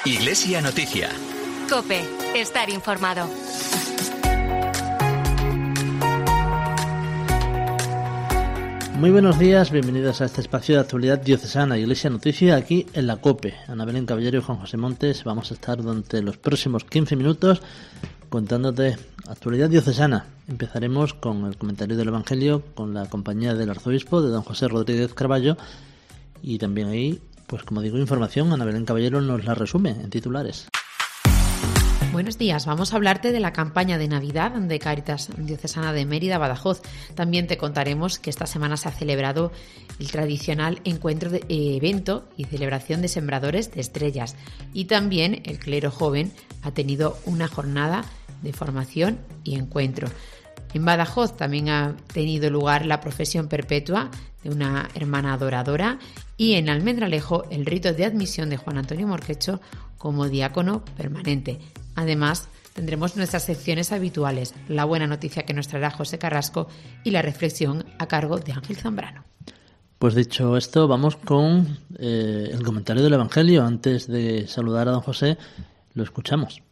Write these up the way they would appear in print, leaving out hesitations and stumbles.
Iglesia Noticia. COPE. Estar informado. Muy buenos días, bienvenidos a este espacio de actualidad diocesana, Iglesia Noticia, aquí en la COPE. Ana Belén Caballero y Juan José Montes vamos a estar durante los próximos 15 minutos contándote actualidad diocesana. Empezaremos con el comentario del Evangelio, con la compañía del arzobispo, de don José Rodríguez Carballo, y también ahí, pues como digo, información. Ana Belén Caballero nos la resume en titulares. Buenos días, vamos a hablarte de la campaña de Navidad de Cáritas Diocesana de Mérida, Badajoz. También te contaremos que esta semana se ha celebrado el tradicional encuentro de evento y celebración de sembradores de estrellas. Y también el clero joven ha tenido una jornada de formación y encuentro. En Badajoz también ha tenido lugar la profesión perpetua de una hermana adoradora y en Almendralejo el rito de admisión de Juan Antonio Morquecho como diácono permanente. Además, tendremos nuestras secciones habituales, la buena noticia que nos traerá José Carrasco y la reflexión a cargo de Ángel Zambrano. Pues dicho esto, vamos con el comentario del Evangelio. Antes de saludar a don José, lo escuchamos.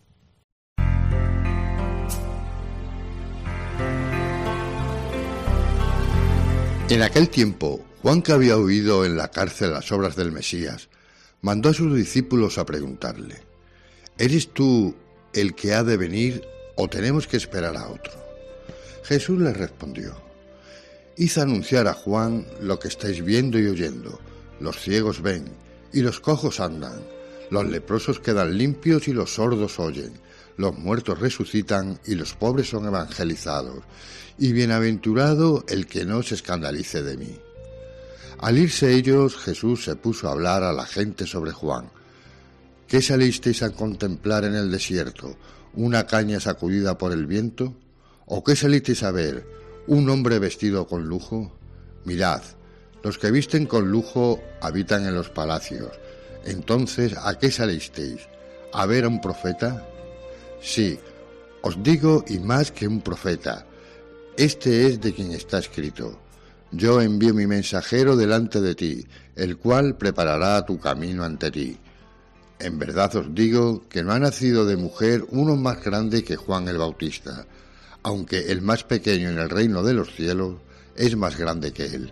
En aquel tiempo, Juan, que había oído en la cárcel las obras del Mesías, mandó a sus discípulos a preguntarle: ¿eres tú el que ha de venir o tenemos que esperar a otro? Jesús les respondió: id a anunciar a Juan lo que estáis viendo y oyendo. Los ciegos ven y los cojos andan, los leprosos quedan limpios y los sordos oyen, los muertos resucitan y los pobres son evangelizados. Y bienaventurado el que no se escandalice de mí. Al irse ellos, Jesús se puso a hablar a la gente sobre Juan. ¿Qué salisteis a contemplar en el desierto? ¿Una caña sacudida por el viento? ¿O qué salisteis a ver? ¿Un hombre vestido con lujo? Mirad, los que visten con lujo habitan en los palacios. Entonces, ¿a qué salisteis? ¿A ver a un profeta? Sí, os digo, y más que un profeta. Este es de quien está escrito: yo envío mi mensajero delante de ti, el cual preparará tu camino ante ti. En verdad os digo que no ha nacido de mujer uno más grande que Juan el Bautista, aunque el más pequeño en el reino de los cielos es más grande que él.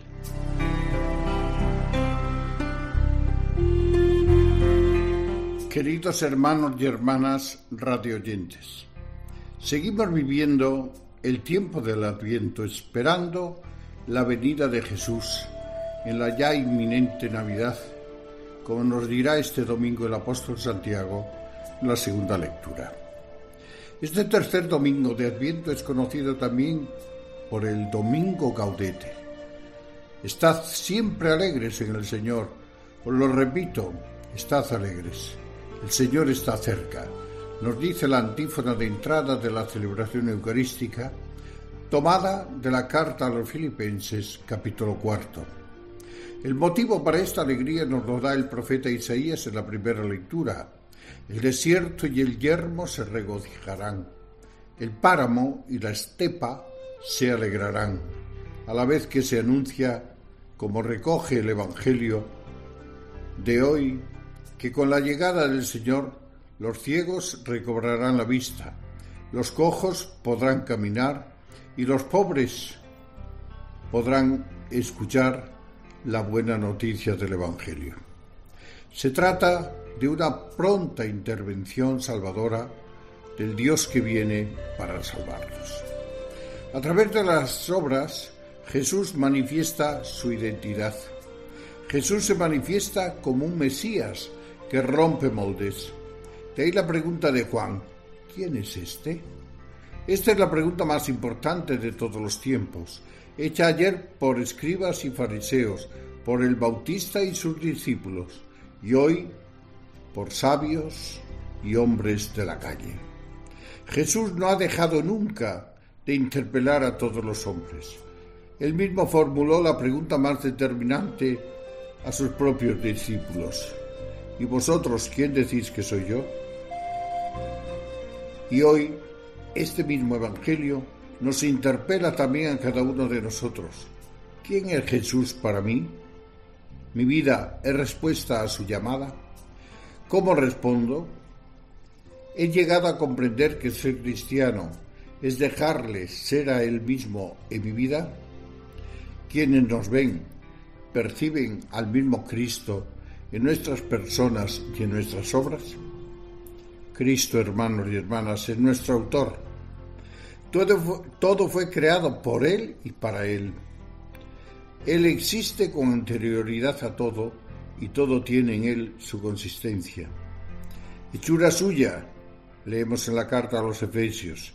Queridos hermanos y hermanas radioyentes, seguimos viviendo el tiempo del Adviento, esperando la venida de Jesús en la ya inminente Navidad, como nos dirá este domingo el apóstol Santiago en la segunda lectura. Este tercer domingo de Adviento es conocido también por el Domingo Gaudete. Estad siempre alegres en el Señor. Os lo repito, estad alegres. El Señor está cerca. Nos dice la antífona de entrada de la celebración eucarística, tomada de la carta a los Filipenses, capítulo 4. El motivo para esta alegría nos lo da el profeta Isaías en la primera lectura. El desierto y el yermo se regocijarán, el páramo y la estepa se alegrarán, a la vez que se anuncia, como recoge el Evangelio de hoy, que con la llegada del Señor los ciegos recobrarán la vista, los cojos podrán caminar y los pobres podrán escuchar la buena noticia del Evangelio. Se trata de una pronta intervención salvadora del Dios que viene para salvarnos. A través de las obras, Jesús manifiesta su identidad. Jesús se manifiesta como un Mesías que rompe moldes. De ahí la pregunta de Juan: ¿quién es este? Esta es la pregunta más importante de todos los tiempos, hecha ayer por escribas y fariseos, por el Bautista y sus discípulos, y hoy por sabios y hombres de la calle. Jesús no ha dejado nunca de interpelar a todos los hombres. Él mismo formuló la pregunta más determinante a sus propios discípulos: ¿y vosotros quién decís que soy yo? Y hoy, este mismo Evangelio nos interpela también a cada uno de nosotros. ¿Quién es Jesús para mí? ¿Mi vida es respuesta a su llamada? ¿Cómo respondo? He llegado a comprender que ser cristiano es dejarle ser a Él mismo en mi vida. Quienes nos ven perciben al mismo Cristo en nuestras personas y en nuestras obras. Cristo, hermanos y hermanas, es nuestro autor. Todo fue creado por Él y para Él. Él existe con anterioridad a todo y todo tiene en Él su consistencia. Hechura suya, leemos en la carta a los Efesios.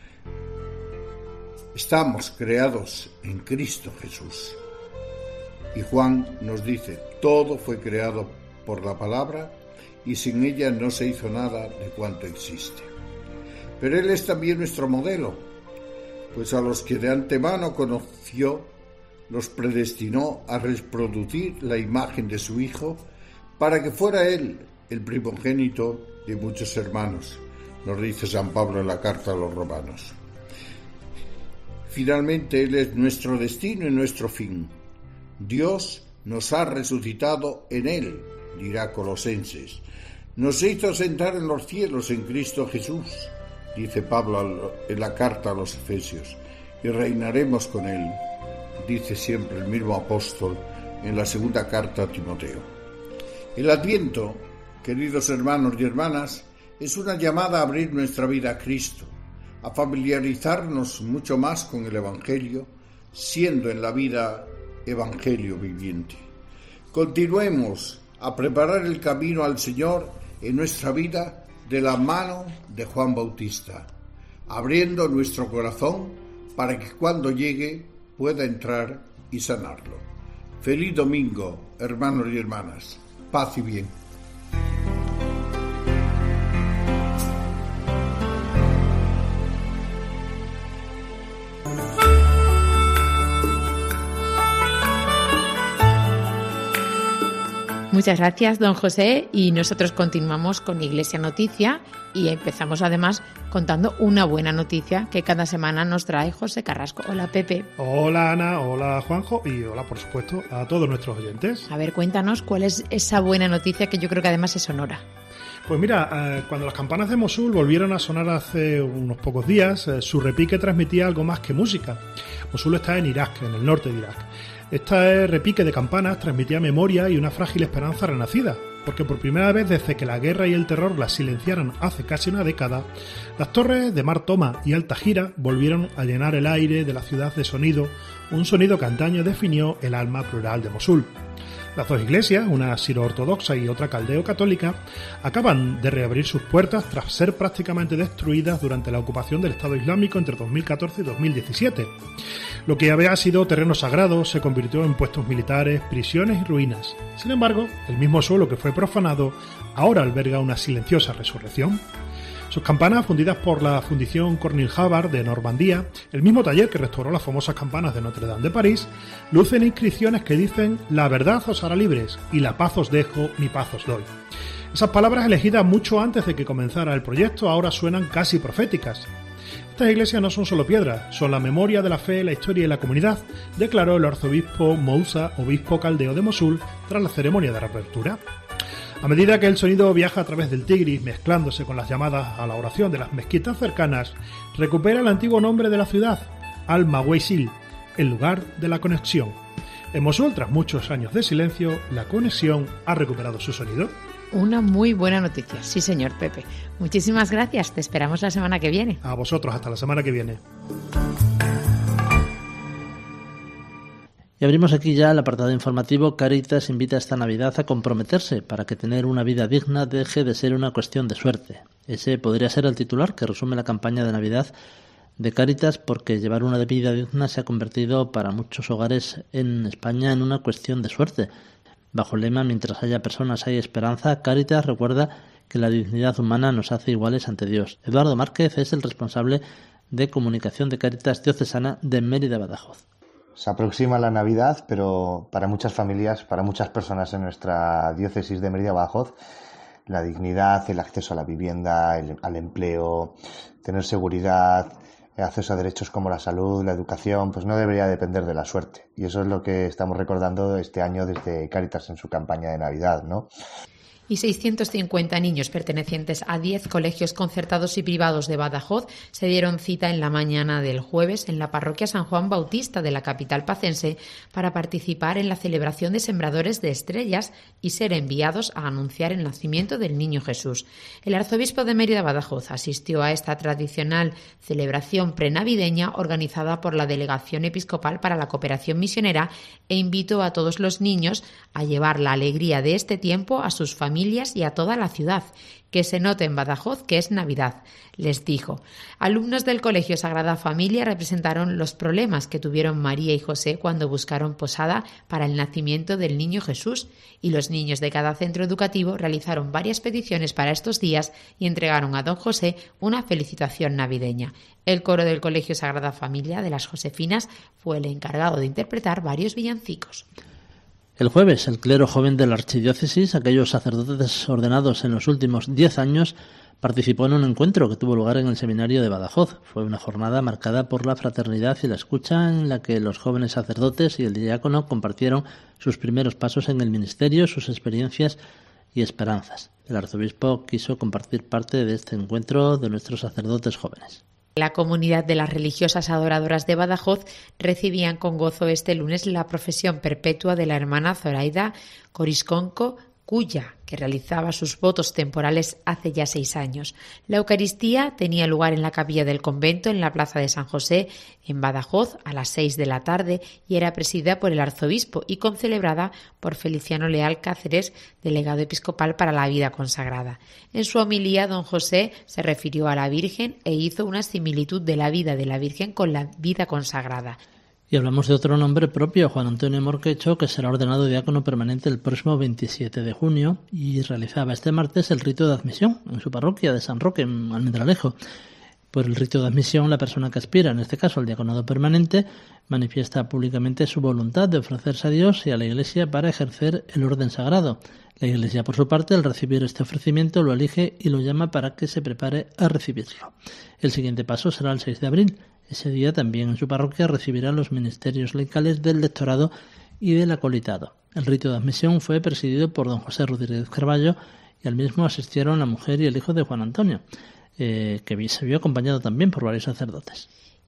Estamos creados en Cristo Jesús. Y Juan nos dice, todo fue creado por la palabra y sin ella no se hizo nada de cuanto existe. Pero Él es también nuestro modelo, pues a los que de antemano conoció, los predestinó a reproducir la imagen de su Hijo para que fuera Él el primogénito de muchos hermanos, nos dice San Pablo en la carta a los Romanos. Finalmente, Él es nuestro destino y nuestro fin. Dios nos ha resucitado en Él, dirá Colosenses. Nos hizo sentar en los cielos en Cristo Jesús, dice Pablo en la carta a los Efesios, y reinaremos con Él, dice siempre el mismo apóstol en la segunda carta a Timoteo. El Adviento, queridos hermanos y hermanas, es una llamada a abrir nuestra vida a Cristo, a familiarizarnos mucho más con el Evangelio, siendo en la vida Evangelio viviente. Continuemos a preparar el camino al Señor en nuestra vida de la mano de Juan Bautista, abriendo nuestro corazón para que cuando llegue pueda entrar y sanarlo. Feliz domingo, hermanos y hermanas. Paz y bien. Muchas gracias, don José, y nosotros continuamos con Iglesia Noticia y empezamos además contando una buena noticia que cada semana nos trae José Carrasco. Hola, Pepe. Hola, Ana, hola, Juanjo, y hola, por supuesto, a todos nuestros oyentes. A ver, cuéntanos cuál es esa buena noticia que yo creo que además es sonora. Pues mira, cuando las campanas de Mosul volvieron a sonar hace unos pocos días, su repique transmitía algo más que música. Mosul está en Irak, en el norte de Irak. Este repique de campanas transmitía memoria y una frágil esperanza renacida, porque por primera vez desde que la guerra y el terror las silenciaron hace casi una década, las torres de Mar Thoma y Al Tahira volvieron a llenar el aire de la ciudad de sonido, un sonido que antaño definió el alma plural de Mosul. Las dos iglesias, una siro-ortodoxa y otra caldeo-católica, acaban de reabrir sus puertas tras ser prácticamente destruidas durante la ocupación del Estado Islámico entre 2014 y 2017. Lo que había sido terreno sagrado se convirtió en puestos militares, prisiones y ruinas. Sin embargo, el mismo suelo que fue profanado ahora alberga una silenciosa resurrección. Sus campanas, fundidas por la Fundición Cornil Hubbard de Normandía, el mismo taller que restauró las famosas campanas de Notre Dame de París, lucen inscripciones que dicen «La verdad os hará libres y la paz os dejo, mi paz os doy». Esas palabras, elegidas mucho antes de que comenzara el proyecto, ahora suenan casi proféticas. Estas iglesias no son solo piedras, son la memoria de la fe, la historia y la comunidad, declaró el arzobispo Moussa, obispo caldeo de Mosul, tras la ceremonia de reapertura. A medida que el sonido viaja a través del Tigris, mezclándose con las llamadas a la oración de las mezquitas cercanas, recupera el antiguo nombre de la ciudad, Al-Mawaisil, el lugar de la conexión. En Mosul, tras muchos años de silencio, la conexión ha recuperado su sonido. Una muy buena noticia, sí señor Pepe. Muchísimas gracias, te esperamos la semana que viene. A vosotros, hasta la semana que viene. Y abrimos aquí ya el apartado informativo. Cáritas invita esta Navidad a comprometerse para que tener una vida digna deje de ser una cuestión de suerte. Ese podría ser el titular que resume la campaña de Navidad de Cáritas, porque llevar una vida digna se ha convertido para muchos hogares en España en una cuestión de suerte. Bajo el lema «Mientras haya personas hay esperanza», Cáritas recuerda que la dignidad humana nos hace iguales ante Dios. Eduardo Márquez es el responsable de comunicación de Cáritas Diocesana de Mérida, Badajoz. Se aproxima la Navidad, pero para muchas familias, para muchas personas en nuestra diócesis de Mérida, Badajoz, la dignidad, el acceso a la vivienda, al empleo, tener seguridad, acceso a derechos como la salud, la educación, pues no debería depender de la suerte. Y eso es lo que estamos recordando este año desde Cáritas en su campaña de Navidad, ¿no? Y 650 niños pertenecientes a 10 colegios concertados y privados de Badajoz se dieron cita en la mañana del jueves en la parroquia San Juan Bautista de la capital pacense para participar en la celebración de Sembradores de Estrellas y ser enviados a anunciar el nacimiento del Niño Jesús. El arzobispo de Mérida Badajoz asistió a esta tradicional celebración prenavideña organizada por la Delegación Episcopal para la Cooperación Misionera e invitó a todos los niños a llevar la alegría de este tiempo a sus familias y a toda la ciudad. Que se note en Badajoz que es Navidad, les dijo. Alumnos del Colegio Sagrada Familia representaron los problemas que tuvieron María y José cuando buscaron posada para el nacimiento del Niño Jesús, y los niños de cada centro educativo realizaron varias peticiones para estos días y entregaron a don José una felicitación navideña. El coro del Colegio Sagrada Familia de las Josefinas fue el encargado de interpretar varios villancicos. El jueves, el clero joven de la archidiócesis, aquellos sacerdotes ordenados en los últimos 10 años, participó en un encuentro que tuvo lugar en el seminario de Badajoz. Fue una jornada marcada por la fraternidad y la escucha, en la que los jóvenes sacerdotes y el diácono compartieron sus primeros pasos en el ministerio, sus experiencias y esperanzas. El arzobispo quiso compartir parte de este encuentro de nuestros sacerdotes jóvenes. La comunidad de las religiosas adoradoras de Badajoz recibían con gozo este lunes la profesión perpetua de la hermana Zoraida Corisconco Cuya, que realizaba sus votos temporales hace ya 6 años. La Eucaristía tenía lugar en la capilla del convento en la plaza de San José, en Badajoz, a las 6 de la tarde, y era presidida por el arzobispo y concelebrada por Feliciano Leal Cáceres, delegado episcopal para la vida consagrada. En su homilía, don José se refirió a la Virgen e hizo una similitud de la vida de la Virgen con la vida consagrada. Y hablamos de otro nombre propio, Juan Antonio Morquecho, que será ordenado diácono permanente el próximo 27 de junio y realizaba este martes el rito de admisión en su parroquia de San Roque, en Almendralejo. Por el rito de admisión, la persona que aspira, en este caso el diaconado permanente, manifiesta públicamente su voluntad de ofrecerse a Dios y a la Iglesia para ejercer el orden sagrado. La Iglesia, por su parte, al recibir este ofrecimiento, lo elige y lo llama para que se prepare a recibirlo. El siguiente paso será el 6 de abril. Ese día también en su parroquia recibirá los ministerios laicales del lectorado y del acolitado. El rito de admisión fue presidido por don José Rodríguez Carballo y al mismo asistieron la mujer y el hijo de Juan Antonio, que se vio acompañado también por varios sacerdotes.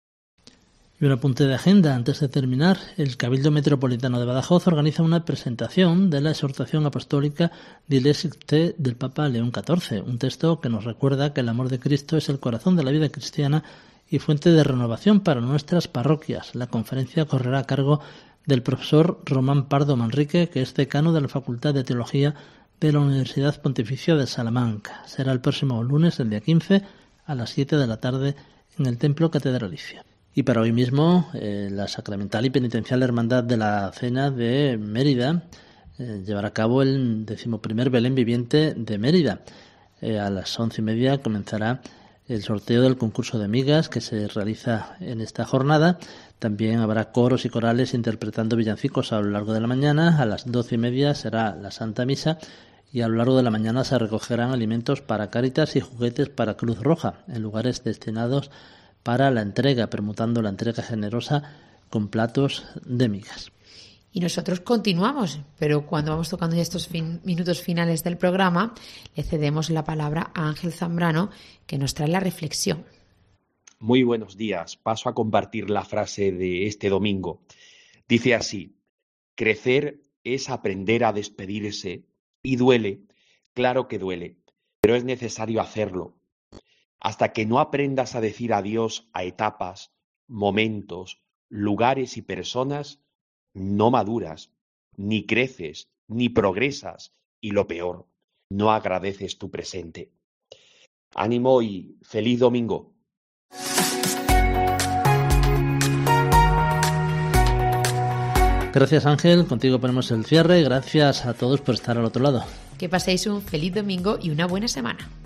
Y un apunte de agenda antes de terminar. El Cabildo Metropolitano de Badajoz organiza una presentación de la exhortación apostólica Diles Icte del Papa León XIV, un texto que nos recuerda que el amor de Cristo es el corazón de la vida cristiana y fuente de renovación para nuestras parroquias. La conferencia correrá a cargo del profesor Román Pardo Manrique, que es decano de la Facultad de Teología de la Universidad Pontificia de Salamanca. Será el próximo lunes, el día 15, a las 7 de la tarde en el Templo Catedralicio. Y para hoy mismo, la Sacramental y Penitencial Hermandad de la Cena de Mérida llevará a cabo el 11º Belén Viviente de Mérida. A las 11:30 comenzará el sorteo del concurso de migas que se realiza en esta jornada. También habrá coros y corales interpretando villancicos a lo largo de la mañana. A las 12:30 será la Santa Misa y a lo largo de la mañana se recogerán alimentos para Cáritas y juguetes para Cruz Roja en lugares destinados para la entrega, permutando la entrega generosa con platos de migas. Y nosotros continuamos, pero cuando vamos tocando ya estos minutos finales del programa, le cedemos la palabra a Ángel Zambrano, que nos trae la reflexión. Muy buenos días. Paso a compartir la frase de este domingo. Dice así: crecer es aprender a despedirse y duele, claro que duele, pero es necesario hacerlo. Hasta que no aprendas a decir adiós a etapas, momentos, lugares y personas, no maduras, ni creces, ni progresas y lo peor, no agradeces tu presente. Ánimo y feliz domingo. Gracias, Ángel, contigo ponemos el cierre y gracias a todos por estar al otro lado. Que paséis un feliz domingo y una buena semana.